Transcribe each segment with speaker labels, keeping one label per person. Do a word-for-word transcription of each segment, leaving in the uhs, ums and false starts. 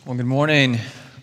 Speaker 1: Well, good morning.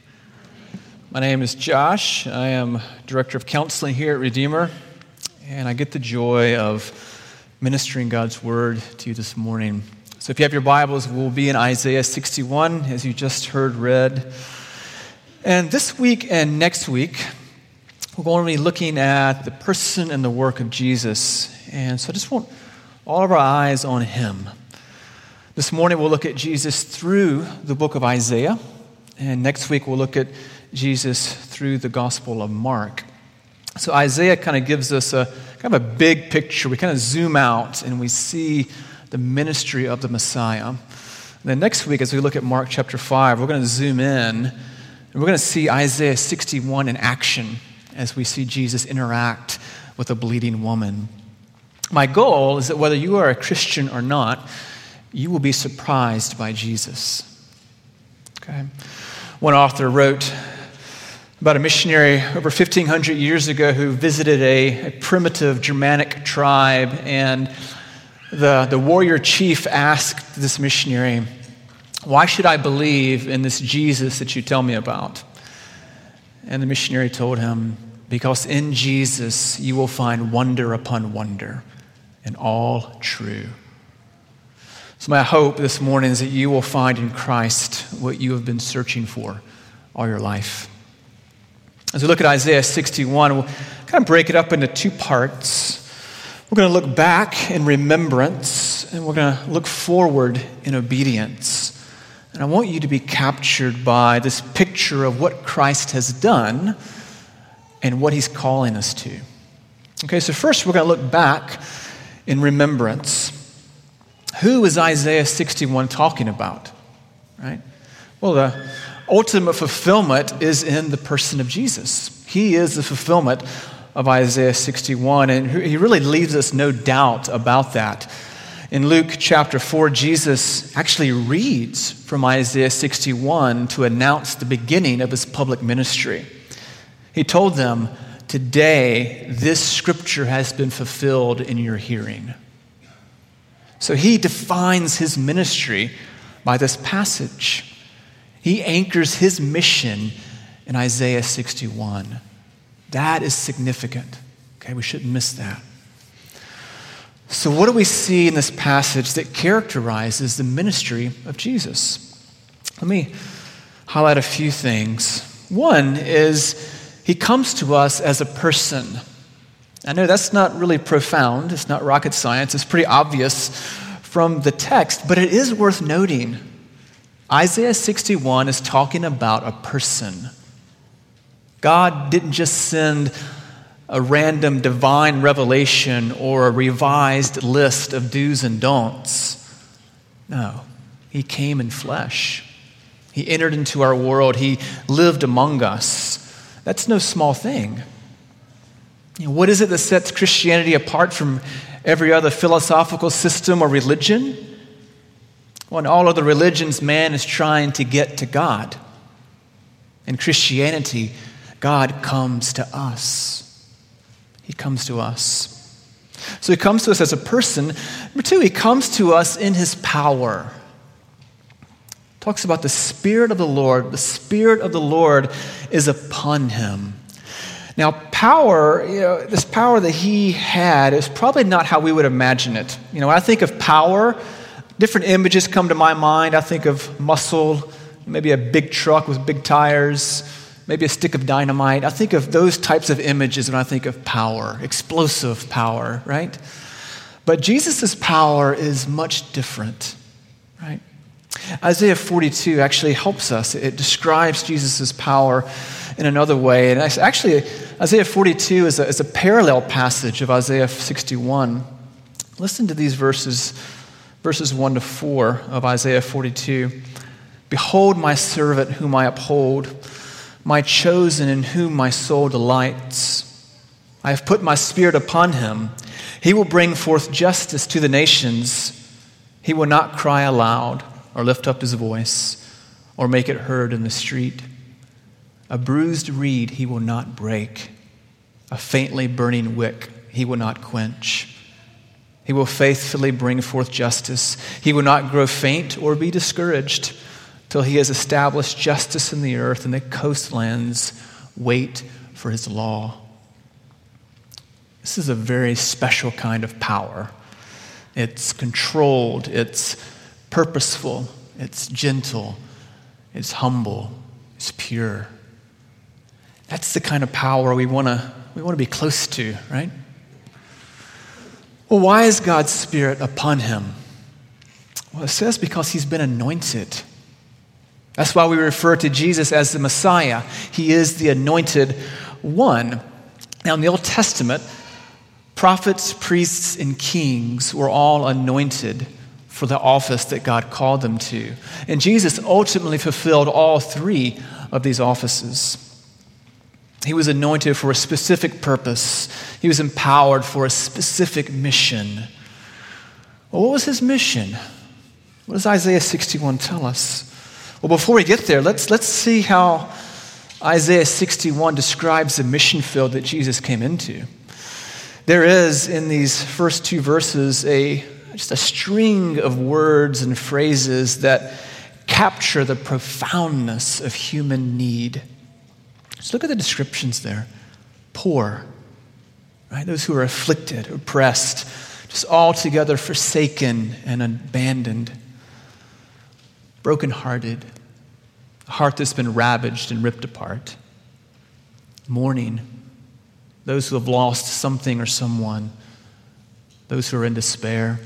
Speaker 1: My name is Josh. I am Director of Counseling here at Redeemer, and I get the joy of ministering God's Word to you this morning. So if you have your Bibles, we'll be in Isaiah sixty-one, as you just heard read. And this week and next week, we're going to be looking at the person and the work of Jesus. And so I just want all of our eyes on Him. This morning, we'll look at Jesus through the book of Isaiah. And next week, we'll look at Jesus through the Gospel of Mark. So Isaiah kind of gives us a kind of a big picture. We kind of zoom out and we see the ministry of the Messiah. And then next week, as we look at Mark chapter five, we're going to zoom in and we're going to see Isaiah sixty-one in action as we see Jesus interact with a bleeding woman. My goal is that whether you are a Christian or not, you will be surprised by Jesus. Okay? One author wrote about a missionary over fifteen hundred years ago who visited a, a primitive Germanic tribe, and the, the warrior chief asked this missionary, "Why should I believe in this Jesus that you tell me about?" And the missionary told him, "Because in Jesus you will find wonder upon wonder, and all true." So my hope this morning is that you will find in Christ what you have been searching for all your life. As we look at Isaiah sixty-one, we'll kind of break it up into two parts. We're going to look back in remembrance, and we're going to look forward in obedience. And I want you to be captured by this picture of what Christ has done and what He's calling us to. Okay, so first we're going to look back in remembrance. Who is Isaiah sixty-one talking about, right? Well, the ultimate fulfillment is in the person of Jesus. He is the fulfillment of Isaiah sixty-one, and He really leaves us no doubt about that. In Luke chapter four, Jesus actually reads from Isaiah sixty-one to announce the beginning of His public ministry. He told them, "Today, this scripture has been fulfilled in your hearing." So He defines His ministry by this passage. He anchors His mission in Isaiah sixty-one. That is significant. Okay, we shouldn't miss that. So what do we see in this passage that characterizes the ministry of Jesus? Let me highlight a few things. One is He comes to us as a person. I know that's not really profound. It's not rocket science. It's pretty obvious from the text, but it is worth noting. Isaiah sixty-one is talking about a person. God didn't just send a random divine revelation or a revised list of do's and don'ts. No, He came in flesh. He entered into our world. He lived among us. That's no small thing. You know, what is it that sets Christianity apart from every other philosophical system or religion? Well, in all other religions, man is trying to get to God. In Christianity, God comes to us. He comes to us. So He comes to us as a person. Number two, He comes to us in His power. Talks about the Spirit of the Lord. The Spirit of the Lord is upon Him. Now, power, you know, this power that He had is probably not how we would imagine it. You know, when I think of power, different images come to my mind. I think of muscle, maybe a big truck with big tires, maybe a stick of dynamite. I think of those types of images when I think of power, explosive power, right? But Jesus' power is much different, right? Isaiah forty-two actually helps us. It describes Jesus' power in another way. And actually, Isaiah forty-two is a, is a parallel passage of Isaiah sixty-one. Listen to these verses, verses one to four of Isaiah forty-two. "Behold my servant whom I uphold, my chosen in whom my soul delights. I have put my spirit upon him. He will bring forth justice to the nations. He will not cry aloud or lift up his voice or make it heard in the street. A bruised reed he will not break. A faintly burning wick he will not quench. He will faithfully bring forth justice. He will not grow faint or be discouraged till he has established justice in the earth, and the coastlands wait for his law. This is a very special kind of power. It's controlled, it's purposeful, it's gentle, it's humble, it's pure. That's the kind of power we want to we want to be close to, right? Well, why is God's Spirit upon him? Well, it says because he's been anointed. That's why we refer to Jesus as the Messiah. He is the anointed one. Now, in the Old Testament, prophets, priests, and kings were all anointed for the office that God called them to. And Jesus ultimately fulfilled all three of these offices. He was anointed for a specific purpose. He was empowered for a specific mission. Well, what was his mission? What does Isaiah sixty-one tell us? Well, before we get there, let's, let's see how Isaiah sixty-one describes the mission field that Jesus came into. There is, in these first two verses, a just a string of words and phrases that capture the profoundness of human need. Just look at the descriptions there. Poor, right? Those who are afflicted, oppressed, just altogether forsaken and abandoned. Brokenhearted, a heart that's been ravaged and ripped apart. Mourning, those who have lost something or someone. Those who are in despair.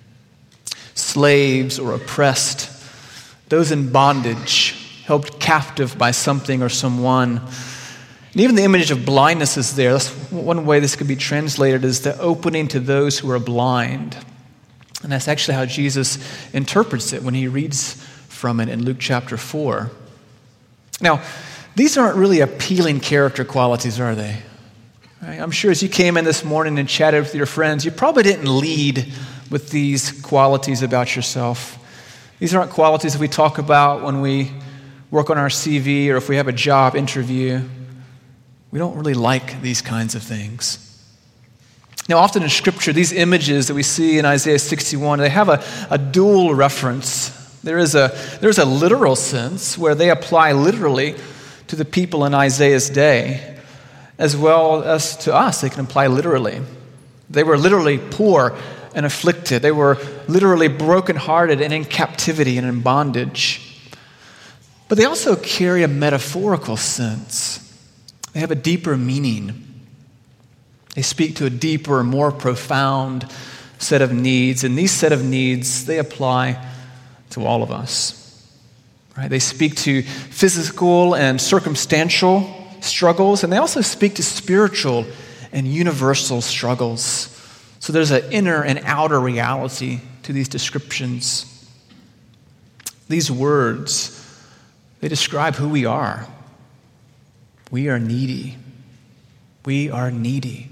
Speaker 1: Slaves or oppressed. Those in bondage, held captive by something or someone. And even the image of blindness is there. That's one way this could be translated, is the opening to those who are blind. And that's actually how Jesus interprets it when he reads from it in Luke chapter four. Now, these aren't really appealing character qualities, are they? Right? I'm sure as you came in this morning and chatted with your friends, you probably didn't lead with these qualities about yourself. These aren't qualities that we talk about when we work on our C V or if we have a job interview. We don't really like these kinds of things. Now, often in Scripture, these images that we see in Isaiah sixty-one, they have a, a dual reference. There is a, there's a literal sense where they apply literally to the people in Isaiah's day, as well as to us. They can apply literally. They were literally poor and afflicted. They were literally brokenhearted and in captivity and in bondage. But they also carry a metaphorical sense. They have a deeper meaning. They speak to a deeper, more profound set of needs. And these set of needs, they apply to all of us. Right? They speak to physical and circumstantial struggles, and they also speak to spiritual and universal struggles. So there's an inner and outer reality to these descriptions. These words, they describe who we are. We are needy. We are needy.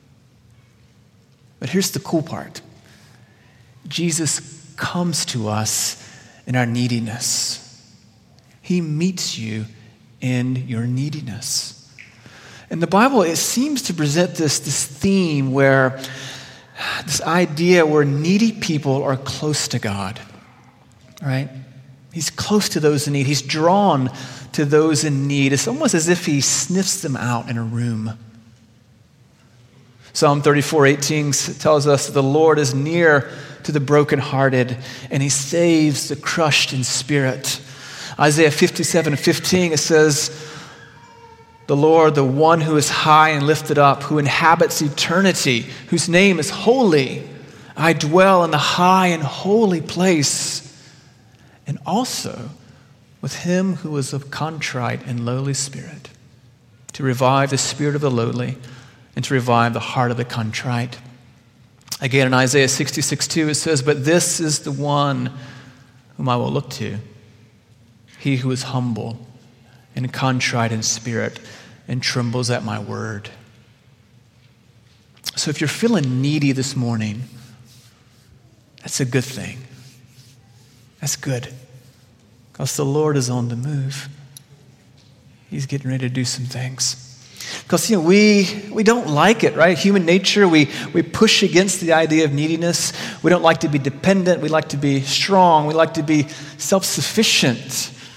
Speaker 1: But here's the cool part. Jesus comes to us in our neediness. He meets you in your neediness. And the Bible, it seems to present this, this theme where this idea where needy people are close to God, right? He's close to those in need. He's drawn to those in need. It's almost as if he sniffs them out in a room. Psalm thirty-four eighteen tells us that the Lord is near to the brokenhearted, and he saves the crushed in spirit. Isaiah fifty-seven fifteen, it says, the Lord, the one who is high and lifted up, who inhabits eternity, whose name is holy. I dwell in the high and holy place, and also with him who is of contrite and lowly spirit, to revive the spirit of the lowly and to revive the heart of the contrite. Again, in Isaiah sixty-six two, it says, but this is the one whom I will look to, he who is humble and contrite in spirit and trembles at my word. So if you're feeling needy this morning, that's a good thing. That's good. Because the Lord is on the move. He's getting ready to do some things. Because, you know, we we don't like it, right? Human nature, we, we push against the idea of neediness. We don't like to be dependent. We like to be strong. We like to be self-sufficient.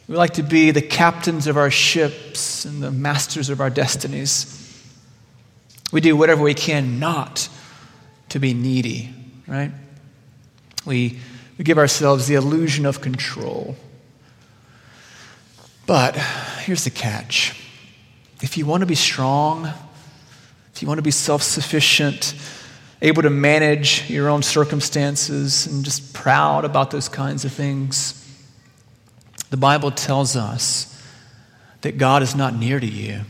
Speaker 1: We like to be the captains of our ships and the masters of our destinies. We do whatever we can not to be needy, right? We, we give ourselves the illusion of control. But here's the catch. If you want to be strong, if you want to be self-sufficient, able to manage your own circumstances and just proud about those kinds of things, the Bible tells us that God is not near to you.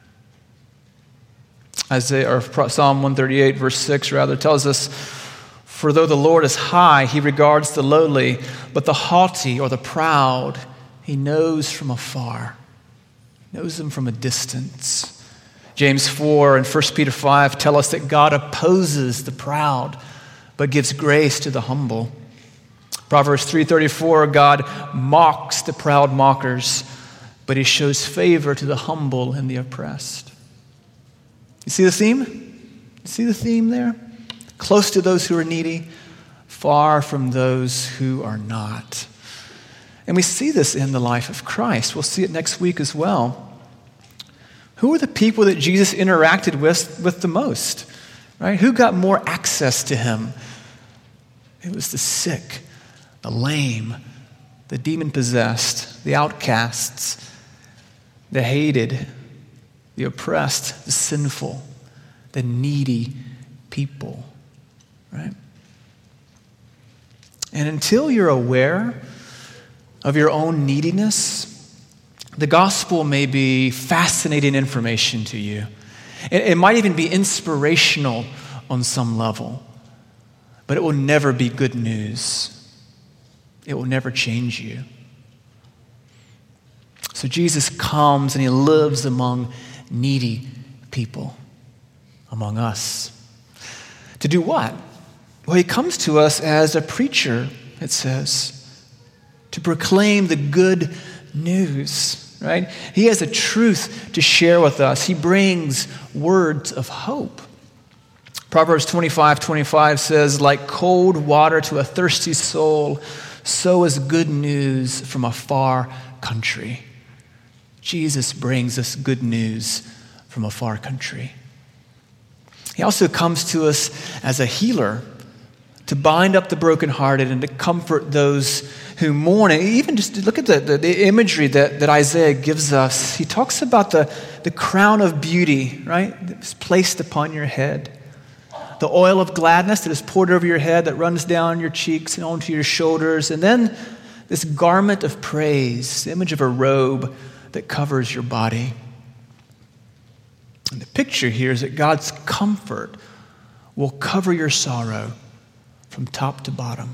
Speaker 1: Isaiah, or Psalm one thirty-eight, verse six, rather, tells us, "For though the Lord is high, he regards the lowly, but the haughty or the proud, he knows from afar." Knows them from a distance. James four and First Peter five tell us that God opposes the proud, but gives grace to the humble. Proverbs three thirty-four, God mocks the proud mockers, but he shows favor to the humble and the oppressed. You see the theme? You see the theme there? Close to those who are needy, far from those who are not. And we see this in the life of Christ. We'll see it next week as well. Who are the people that Jesus interacted with, with the most? Right? Who got more access to him? It was the sick, the lame, the demon-possessed, the outcasts, the hated, the oppressed, the sinful, the needy people, right? And until you're aware of your own neediness, the gospel may be fascinating information to you. It, it might even be inspirational on some level, but it will never be good news. It will never change you. So Jesus comes and he lives among needy people, among us. To do what? Well, he comes to us as a preacher, it says, to proclaim the good news, right? He has a truth to share with us. He brings words of hope. Proverbs twenty-five twenty-five says, "Like cold water to a thirsty soul, so is good news from a far country." Jesus brings us good news from a far country. He also comes to us as a healer, to bind up the brokenhearted and to comfort those who mourn. And even just look at the, the, the imagery that, that Isaiah gives us. He talks about the, the crown of beauty, right, that's placed upon your head. The oil of gladness that is poured over your head, that runs down your cheeks and onto your shoulders. And then this garment of praise, the image of a robe that covers your body. And the picture here is that God's comfort will cover your sorrow from top to bottom.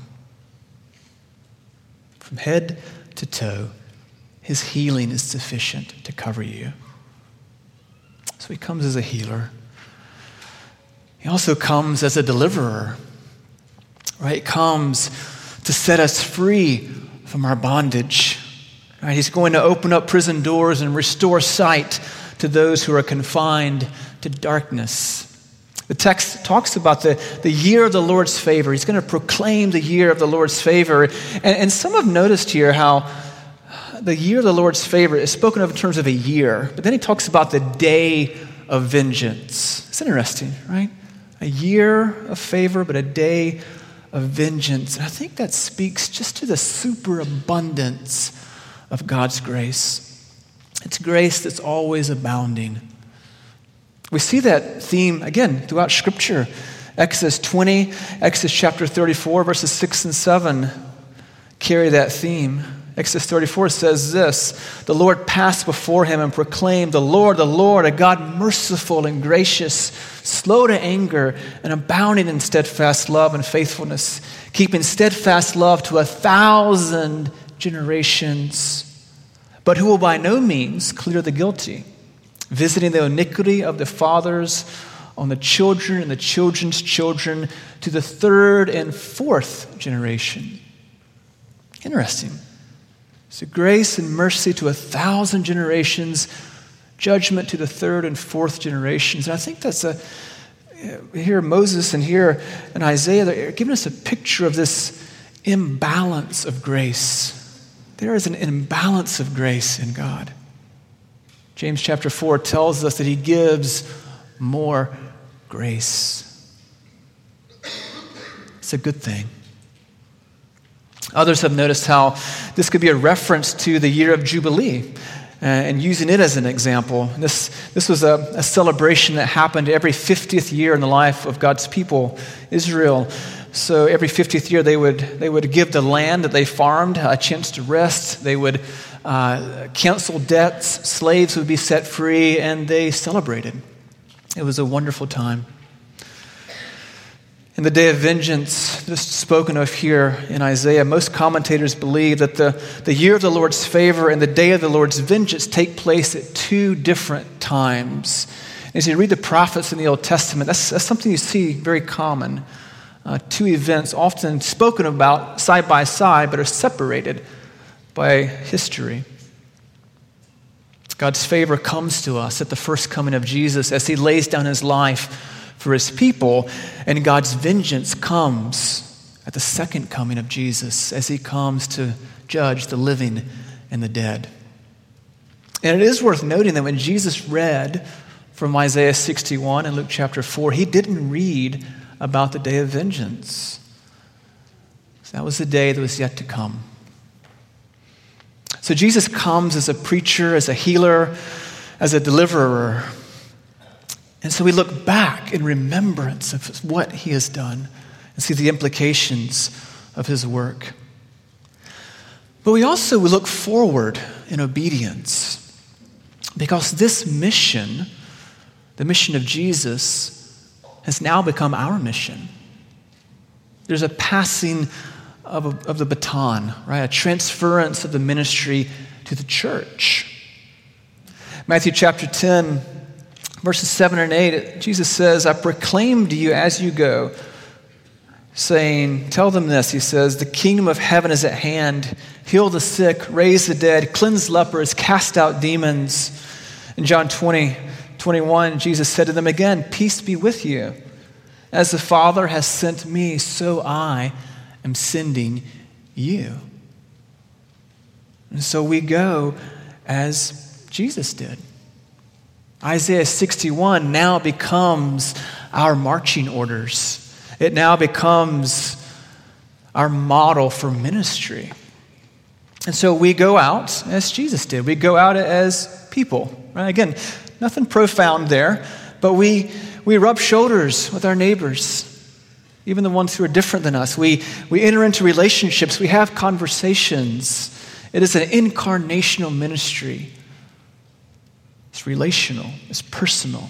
Speaker 1: From head to toe, his healing is sufficient to cover you. So he comes as a healer. He also comes as a deliverer, right? He comes to set us free from our bondage. Right? He's going to open up prison doors and restore sight to those who are confined to darkness. The text talks about the, the year of the Lord's favor. He's going to proclaim the year of the Lord's favor. And, and some have noticed here how the year of the Lord's favor is spoken of in terms of a year, but then he talks about the day of vengeance. It's interesting, right? A year of favor, but a day of vengeance. And I think that speaks just to the superabundance of God's grace. It's grace that's always abounding. We see that theme, again, throughout Scripture. Exodus twenty, Exodus chapter thirty-four, verses six and seven carry that theme. Exodus thirty-four says this, "The Lord passed before him and proclaimed, 'The Lord, the Lord, a God merciful and gracious, slow to anger and abounding in steadfast love and faithfulness, keeping steadfast love to a thousand generations, but who will by no means clear the guilty, visiting the iniquity of the fathers on the children and the children's children to the third and fourth generation.'" Interesting. So grace and mercy to a thousand generations, judgment to the third and fourth generations. And I think that's a, here Moses and here in Isaiah, they're giving us a picture of this imbalance of grace. there is an imbalance of grace in God. James chapter four tells us that he gives more grace. It's a good thing. Others have noticed how this could be a reference to the year of Jubilee, uh, and using it as an example. This, this was a, a celebration that happened every fiftieth year in the life of God's people, Israel. So every fiftieth year they would, they would give the land that they farmed a chance to rest. They would uh, cancel debts, slaves would be set free, and they celebrated. It was a wonderful time. In the day of vengeance, just spoken of here in Isaiah, most commentators believe that the, the year of the Lord's favor and the day of the Lord's vengeance take place at two different times. As you read the prophets in the Old Testament, that's, that's something you see very common. Uh, two events often spoken about side by side, but are separated by history. God's favor comes to us at the first coming of Jesus as he lays down his life for his people, and God's vengeance comes at the second coming of Jesus as he comes to judge the living and the dead. And it is worth noting that when Jesus read from Isaiah sixty-one and Luke chapter four, he didn't read about the day of vengeance. That was the day that was yet to come. So Jesus comes as a preacher, as a healer, as a deliverer. And so we look back in remembrance of what he has done and see the implications of his work. But we also we look forward in obedience, because this mission, the mission of Jesus, has now become our mission. There's a passing of, a, of the baton, right? A transference of the ministry to the church. Matthew chapter ten, verses seven and eight, Jesus says, I proclaim to you as you go, saying, tell them this, he says, the kingdom of heaven is at hand. Heal the sick, raise the dead, cleanse lepers, cast out demons. In John twenty, twenty-one, Jesus said to them again, peace be with you. As the Father has sent me, so I am sending you. And so we go as Jesus did. Isaiah sixty-one now becomes our marching orders. It now becomes our model for ministry. And so we go out as Jesus did. We go out as people. Right? Again, nothing profound there, but we we rub shoulders with our neighbors, even the ones who are different than us. We we enter into relationships. We have conversations. It is an incarnational ministry. It's relational. It's personal.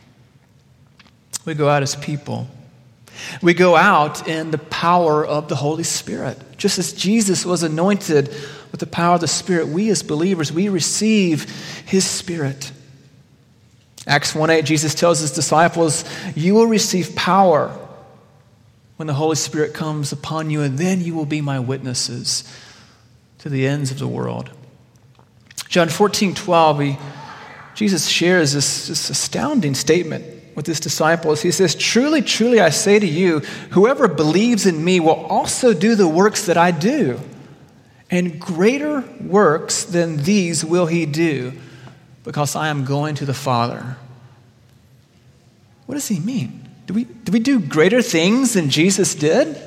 Speaker 1: We go out as people. We go out in the power of the Holy Spirit. Just as Jesus was anointed with the power of the Spirit, we as believers, we receive his Spirit. Acts one eight, Jesus tells his disciples, you will receive power when the Holy Spirit comes upon you, and then you will be my witnesses to the ends of the world. John fourteen twelve, he, Jesus shares this, this astounding statement with his disciples. He says, truly, truly, I say to you, whoever believes in me will also do the works that I do, and greater works than these will he do, because I am going to the Father. What does he mean? Do we, do we do greater things than Jesus did?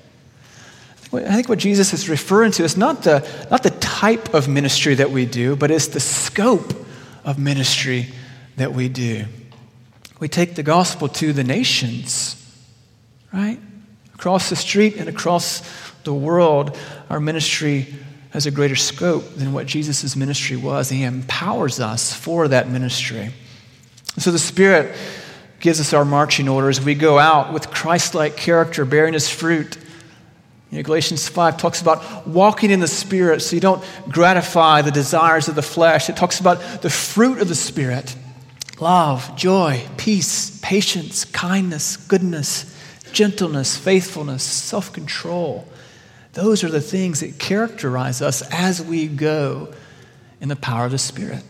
Speaker 1: I think what Jesus is referring to is not the, not the type of ministry that we do, but it's the scope of ministry that we do. We take the gospel to the nations, right? Across the street and across the world, our ministry has a greater scope than what Jesus' ministry was. He empowers us for that ministry. So the Spirit gives us our marching orders. We go out with Christ-like character, bearing his fruit. You know, Galatians five talks about walking in the Spirit so you don't gratify the desires of the flesh. It talks about the fruit of the Spirit: love, joy, peace, patience, kindness, goodness, gentleness, faithfulness, self-control. Those are the things that characterize us as we go in the power of the Spirit.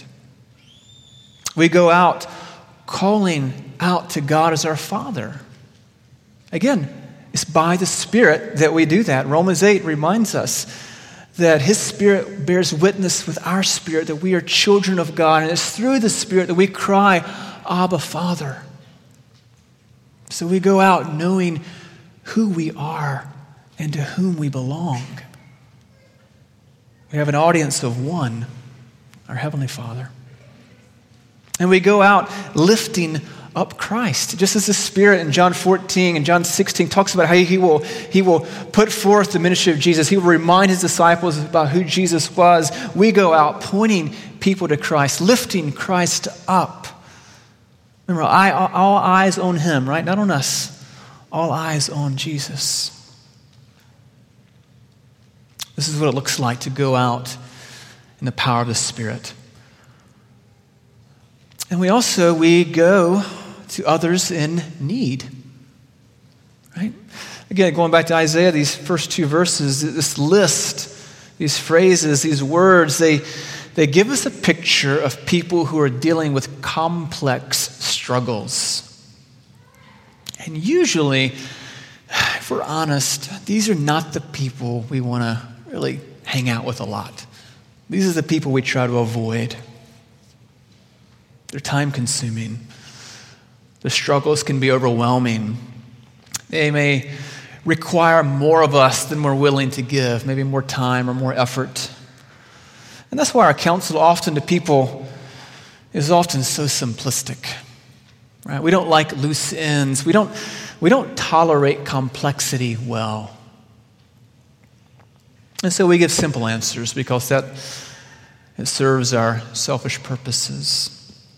Speaker 1: We go out calling out to God as our Father. Again, it's by the Spirit that we do that. Romans eight reminds us that his Spirit bears witness with our spirit that we are children of God, and it's through the Spirit that we cry, Abba, Father. So we go out knowing who we are and to whom we belong. We have an audience of one, our Heavenly Father. And we go out lifting up Christ, just as the Spirit in John fourteen and John sixteen talks about how he will, he will put forth the ministry of Jesus. He will remind his disciples about who Jesus was. We go out pointing people to Christ, lifting Christ up. Remember, I, all eyes on him, right? Not on us. All eyes on Jesus. This is what it looks like to go out in the power of the Spirit. And we also, we go to others in need, right? Again, going back to Isaiah, these first two verses, this list, these phrases, these words, they, they give us a picture of people who are dealing with complex struggles. And usually, if we're honest, these are not the people we want to really hang out with a lot. These are the people we try to avoid. They're time-consuming. The struggles can be overwhelming. They may require more of us than we're willing to give, maybe more time or more effort. And that's why our counsel often to people is often so simplistic. Right? We don't like loose ends. We don't, we don't tolerate complexity well. And so we give simple answers because that it serves our selfish purposes.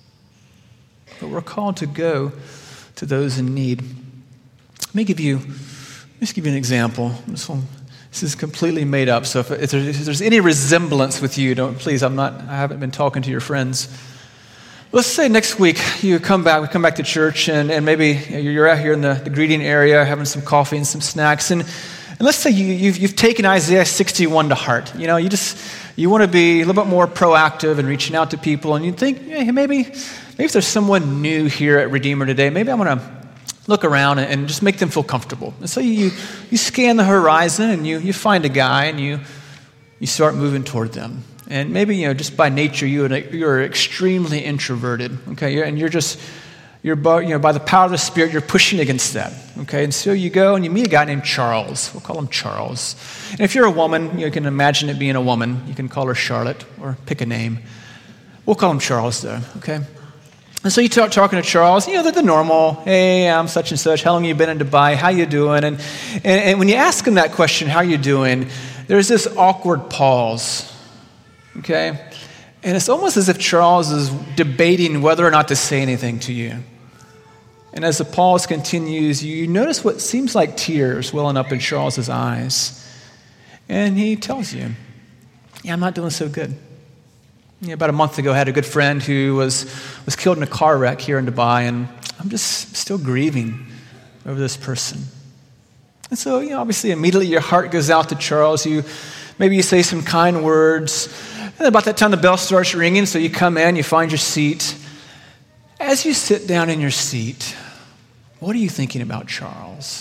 Speaker 1: But we're called to go to those in need. Let me give you, let me just give you an example. This one, this is completely made up. So if, if, there's, if there's any resemblance with you, don't please. I'm not. I haven't been talking to your friends. Let's say next week you come back. We come back to church, and, and maybe you're out here in the, the greeting area having some coffee and some snacks, and, and let's say you, you've you've taken Isaiah sixty-one to heart. You know, you just you want to be a little bit more proactive and reaching out to people, and you think, hey, maybe. Maybe if there's someone new here at Redeemer today, maybe I'm going to look around and just make them feel comfortable. And so you you scan the horizon and you you find a guy and you you start moving toward them. And maybe, you know, just by nature you you're extremely introverted. Okay, you're, and you're just you're you know by the power of the Spirit you're pushing against that. Okay, and so you go and you meet a guy named Charles. We'll call him Charles. And if you're a woman, you can imagine it being a woman. You can call her Charlotte or pick a name. We'll call him Charles though. Okay. And so you start talking to Charles, you know, they're the normal, hey, I'm such and such, how long have you been in Dubai, how you doing? And, and, and when you ask him that question, how you doing, there's this awkward pause, okay? And it's almost as if Charles is debating whether or not to say anything to you. And as the pause continues, you notice what seems like tears welling up in Charles's eyes. And he tells you, yeah, I'm not doing so good. You know, about a month ago, I had a good friend who was, was killed in a car wreck here in Dubai, and I'm just still grieving over this person. And so, you know, obviously, immediately your heart goes out to Charles. You maybe you say some kind words. And about that time, the bell starts ringing, so you come in, you find your seat. As you sit down in your seat, what are you thinking about Charles?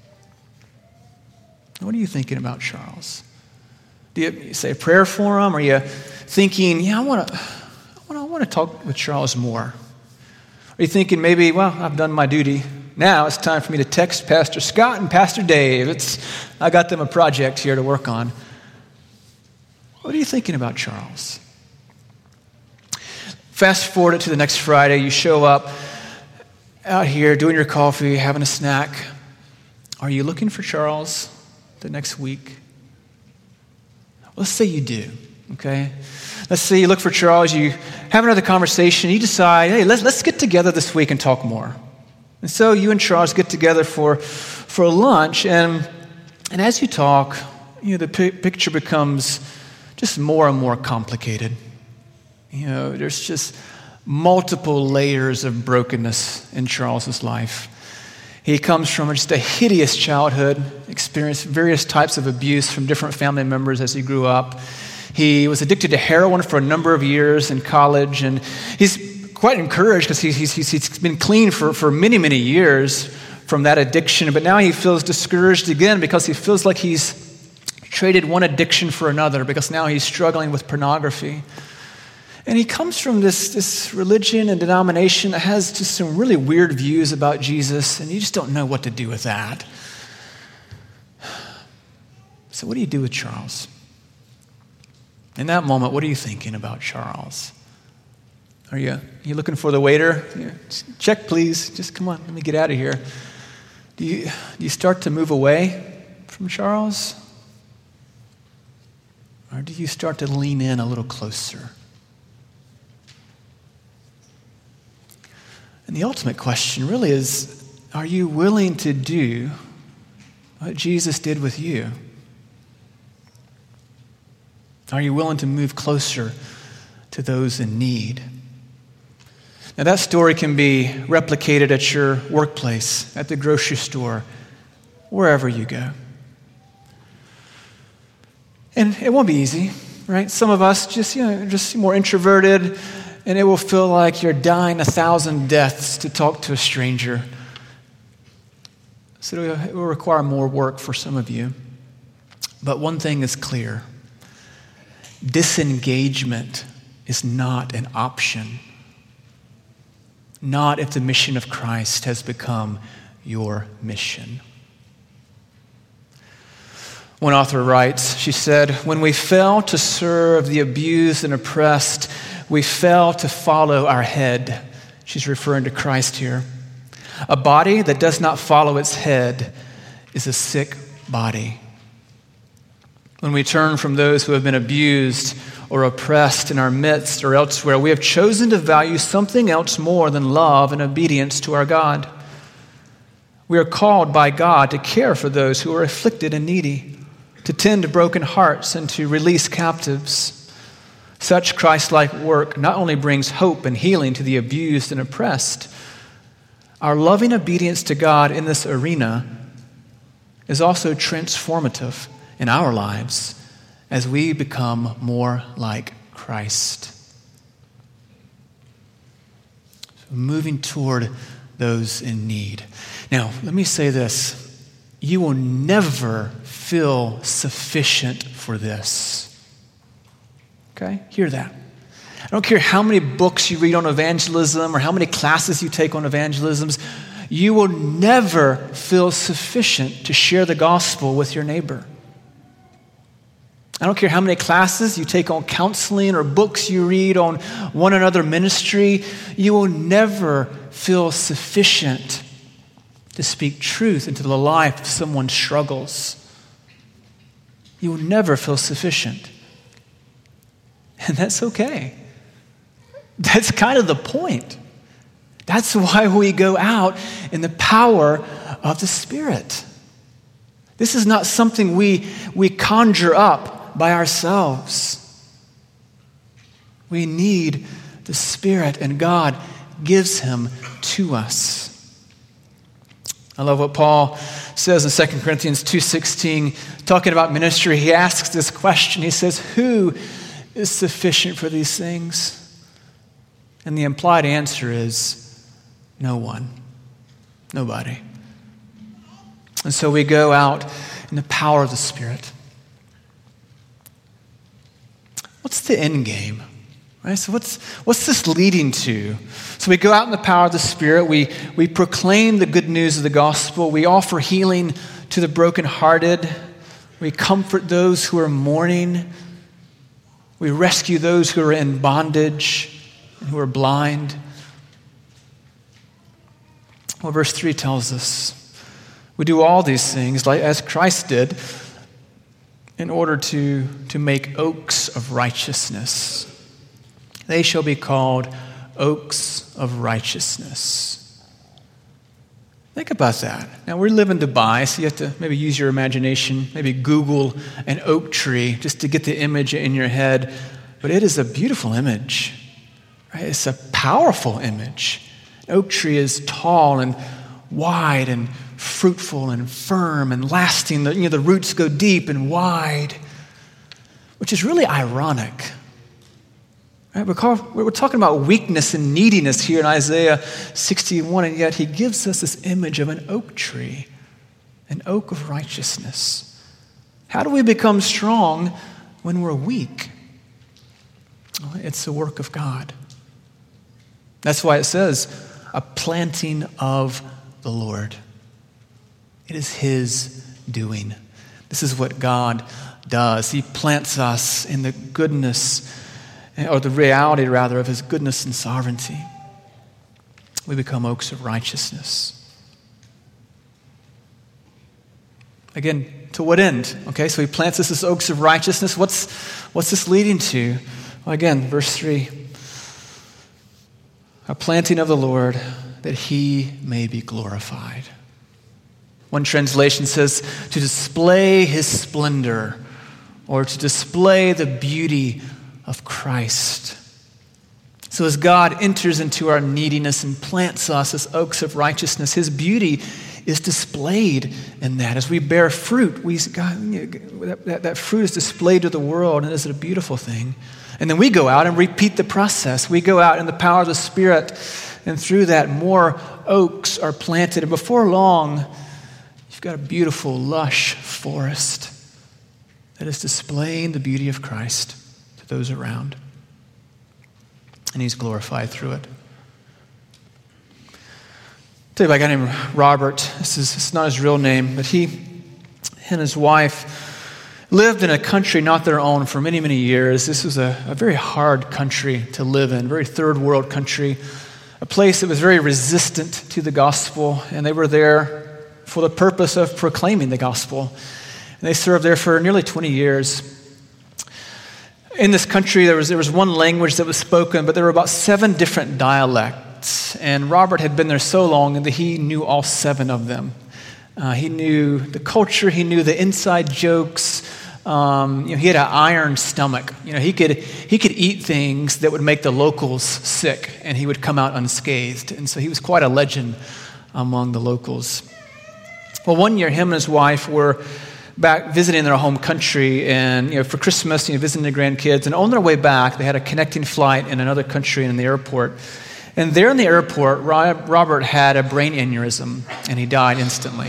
Speaker 1: What are you thinking about Charles? Do you say a prayer for him? Or are you thinking, yeah, I want to I want to talk with Charles more? Are you thinking maybe, well, I've done my duty. Now it's time for me to text Pastor Scott and Pastor Dave. It's I got them a project here to work on. What are you thinking about Charles? Fast forward it to the next Friday. You show up out here doing your coffee, having a snack. Are you looking for Charles the next week? Let's say you do, okay? Let's say you look for Charles, you have another conversation, you decide, hey, let's, let's get together this week and talk more. And so you and Charles get together for, for lunch, and, and as you talk, you know, the p- picture becomes just more and more complicated. You know, there's just multiple layers of brokenness in Charles's life. He comes from just a hideous childhood, experienced various types of abuse from different family members as he grew up. He was addicted to heroin for a number of years in college, and he's quite encouraged because he's, he's, he's been clean for, for many, many years from that addiction, but now he feels discouraged again because he feels like he's traded one addiction for another because now he's struggling with pornography. And he comes from this, this religion and denomination that has just some really weird views about Jesus, and you just don't know what to do with that. So what do you do with Charles? In that moment, what are you thinking about Charles? Are you, are you looking for the waiter? Yeah, check, please. Just come on, let me get out of here. Do you, do you start to move away from Charles? Or do you start to lean in a little closer? And the ultimate question really is, are you willing to do what Jesus did with you? Are you willing to move closer to those in need? Now, that story can be replicated at your workplace, at the grocery store, wherever you go. And it won't be easy, right? Some of us just, you know, just more introverted, and it will feel like you're dying a thousand deaths to talk to a stranger. So it will require more work for some of you. But one thing is clear. Disengagement is not an option. Not if the mission of Christ has become your mission. One author writes, she said, "When we fail to serve the abused and oppressed, we fail to follow our head." She's referring to Christ here. A body that does not follow its head is a sick body. When we turn from those who have been abused or oppressed in our midst or elsewhere, we have chosen to value something else more than love and obedience to our God. We are called by God to care for those who are afflicted and needy, to tend to broken hearts and to release captives. Such Christ-like work not only brings hope and healing to the abused and oppressed, our loving obedience to God in this arena is also transformative in our lives as we become more like Christ. So moving toward those in need. Now, let me say this. You will never feel sufficient for this. Okay? Hear that. I don't care how many books you read on evangelism or how many classes you take on evangelisms, you will never feel sufficient to share the gospel with your neighbor. I don't care how many classes you take on counseling or books you read on one another ministry, you will never feel sufficient to speak truth into the life of someone's struggles. You will never feel sufficient. And that's okay. That's kind of the point. That's why we go out in the power of the Spirit. This is not something we, we conjure up by ourselves. We need the Spirit, and God gives Him to us. I love what Paul says in Second Corinthians two sixteen, talking about ministry. He asks this question. He says, "Who is sufficient for these things?" And the implied answer is no one, nobody. And so we go out in the power of the Spirit. What's the end game? Right? So what's what's this leading to? So we go out in the power of the Spirit. We we proclaim the good news of the gospel. We offer healing to the brokenhearted. We comfort those who are mourning. We rescue those who are in bondage and who are blind. Well, verse three tells us we do all these things like as Christ did in order to, to make oaks of righteousness. They shall be called oaks of righteousness. Think about that. Now, we live in Dubai, so you have to maybe use your imagination, maybe Google an oak tree just to get the image in your head. But it is a beautiful image. Right? It's a powerful image. An oak tree is tall and wide and fruitful and firm and lasting. The, you know, the roots go deep and wide, which is really ironic. Right? We're, called, we're talking about weakness and neediness here in Isaiah sixty-one, and yet he gives us this image of an oak tree, an oak of righteousness. How do we become strong when we're weak? Well, it's the work of God. That's why it says, a planting of the Lord. It is His doing. This is what God does. He plants us in the goodness, or the reality, rather, of His goodness and sovereignty. We become oaks of righteousness. Again, to what end? Okay, so He plants us as oaks of righteousness. What's, what's this leading to? Well, again, verse three. A planting of the Lord, that He may be glorified. One translation says, to display His splendor, or to display the beauty of Christ. So as God enters into our neediness and plants us as oaks of righteousness, His beauty is displayed in that. As we bear fruit, we God, that, that fruit is displayed to the world, and is it a beautiful thing? And then we go out and repeat the process. We go out in the power of the Spirit, and through that, more oaks are planted. And before long, you've got a beautiful, lush forest that is displaying the beauty of Christ to those around. And He's glorified through it. I'll tell you about a guy named Robert. This is, this is not his real name, but he and his wife lived in a country not their own for many, many years. This was a, a very hard country to live in, very third world country, a place that was very resistant to the gospel, and they were there for the purpose of proclaiming the gospel. And they served there for nearly twenty years. In this country, there was, there was one language that was spoken, but there were about seven different dialects. And Robert had been there so long that he knew all seven of them. Uh, he knew the culture, he knew the inside jokes. Um, you know, he had an iron stomach. You know, he could he could eat things that would make the locals sick, and he would come out unscathed. And so he was quite a legend among the locals. Well, one year, him and his wife were back visiting their home country, and you know, for Christmas, you know, visiting their grandkids. And on their way back, they had a connecting flight in another country and in the airport. And there in the airport, Robert had a brain aneurysm, and he died instantly.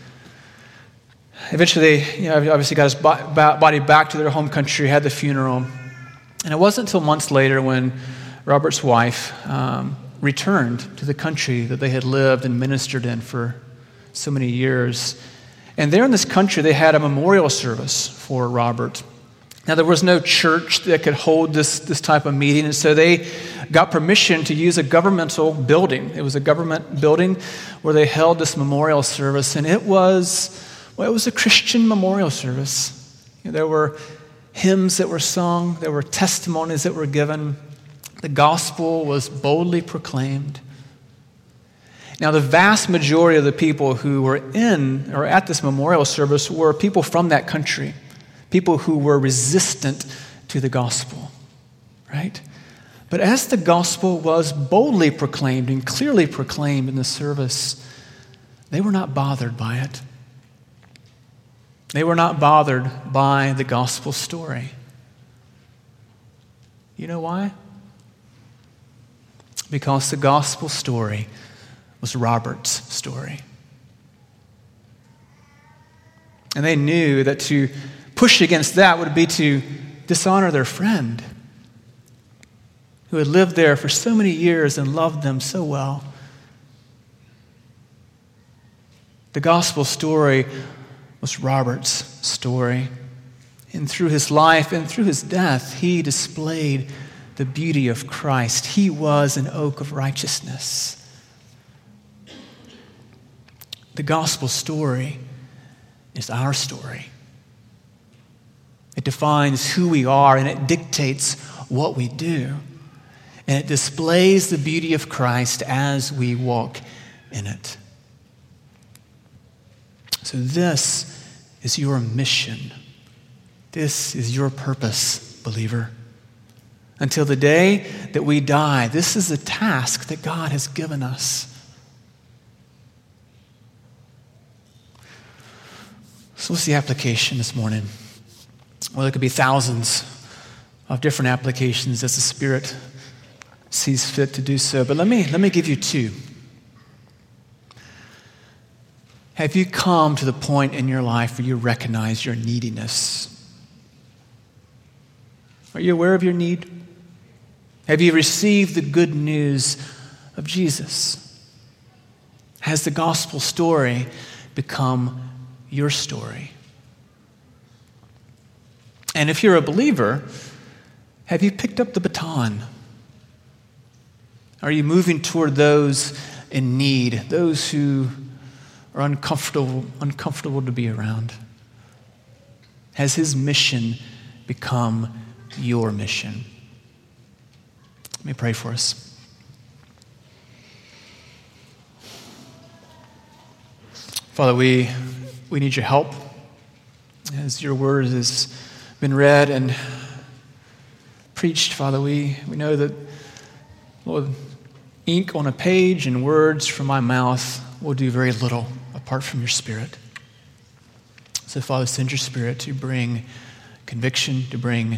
Speaker 1: Eventually, you know, obviously got his body back to their home country, had the funeral. And it wasn't until months later when Robert's wife um, returned to the country that they had lived and ministered in for so many years. And there in this country, they had a memorial service for Robert. Now, there was no church that could hold this, this type of meeting, and so they got permission to use a governmental building. It was a government building where they held this memorial service, and it was, well, it was a Christian memorial service. You know, there were hymns that were sung, there were testimonies that were given. The gospel was boldly proclaimed. Now, the vast majority of the people who were in or at this memorial service were people from that country. People who were resistant to the gospel, right? But as the gospel was boldly proclaimed and clearly proclaimed in the service, they were not bothered by it. They were not bothered by the gospel story. You know why? Because the gospel story was Robert's story. And they knew that to push against that would be to dishonor their friend who had lived there for so many years and loved them so well. The gospel story was Robert's story. And through his life and through his death, he displayed the beauty of Christ. He was an oak of righteousness. The gospel story is our story. It defines who we are, and it dictates what we do. And it displays the beauty of Christ as we walk in it. So this is your mission. This is your purpose, believer. Until the day that we die, this is the task that God has given us. So what's the application this morning? Well, there could be thousands of different applications as the Spirit sees fit to do so. But let me, let me give you two. Have you come to the point in your life where you recognize your neediness? Are you aware of your need? Have you received the good news of Jesus? Has the gospel story become your story? And if you're a believer, have you picked up the baton? Are you moving toward those in need, those who are uncomfortable, uncomfortable to be around? Has his mission become your mission? Let me pray for us. Father, we, we need your help. As your word has been read and preached, Father, we, we know that, Lord, ink on a page and words from my mouth will do very little apart from your Spirit. So, Father, send your Spirit to bring conviction, to bring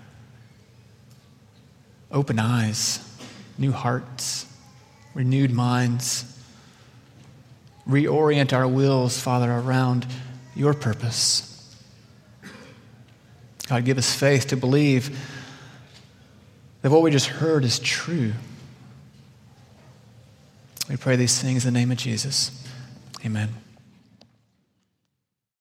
Speaker 1: open eyes, new hearts, renewed minds. Reorient our wills, Father, around your purpose. God, give us faith to believe that what we just heard is true. We pray these things in the name of Jesus. Amen.